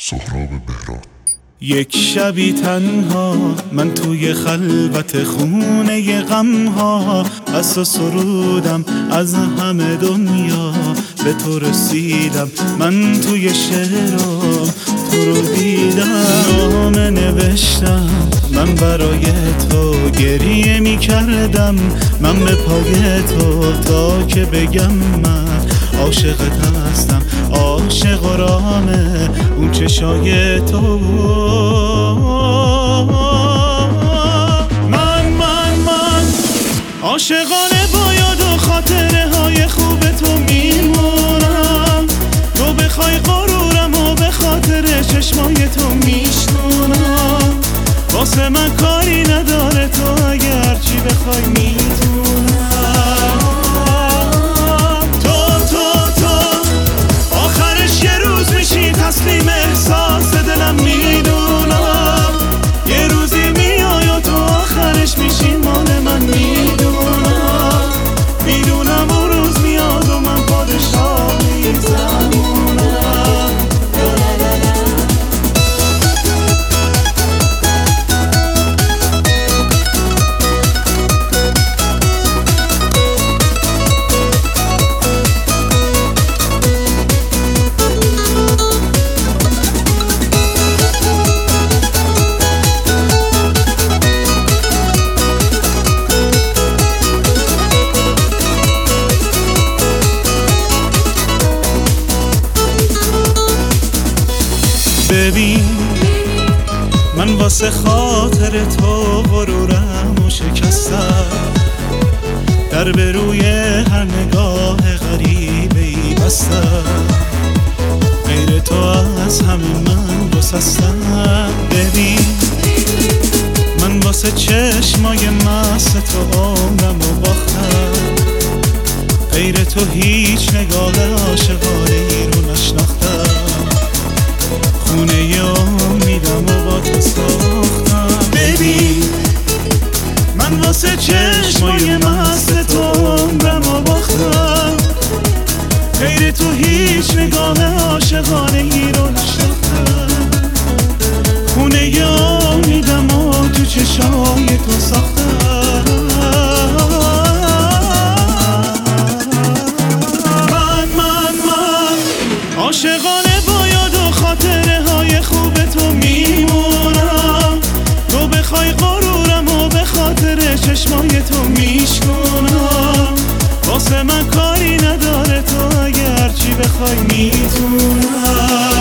سهراب بهراد. یک شبی تنها من توی خلوت خونه غمها، از تو سرودم از همه دنیا به تو رسیدم، من توی شعرم تو رو دیدم، نامه نوشتم من برای تو گریه می کردم، من به پای تو تا که بگم من عاشقت هستم، عاشق و رامه اون چشای تو. من عاشقانه با یاد و خاطره های خوب تو میمونم، تو بخوای غرورم و به خاطر چشمای تو میشنونم، واسه من کاری نداره تو اگر چی بخوای میتونم. آخرش یه روز میشی تسلیم احساس دلم میدونم، یه روزی میای و تو آخرش میشی مال من میدونم اون روز میاد و من پادشاه میزمونم. ببین من واسه خاطر تو غرورم و شکستم، در به روی هر نگاه غریبه‌ای بستم، غیر تو از همه من گسستم. ببین من واسه چشمای مست تو عمرم و باختم، غیر تو هیچ نگاه عاشقانه‌ای رو نشناختم، خونه امیدم و با تو ساختم. ببین من واسه چشمای مست تو عمرم و باختم، غیر تو هیچ نگاه عاشقانه ای رو نشناختم، خونه امیدم و تو چشای تو ساختم. من عاشقانه با یاد و خاطره های خوب تو میمونم، تو بخوای غرورم و به خاطر چشمای تو میشکنم، واسه من کاری نداره تو اگر چی بخوای میتونم.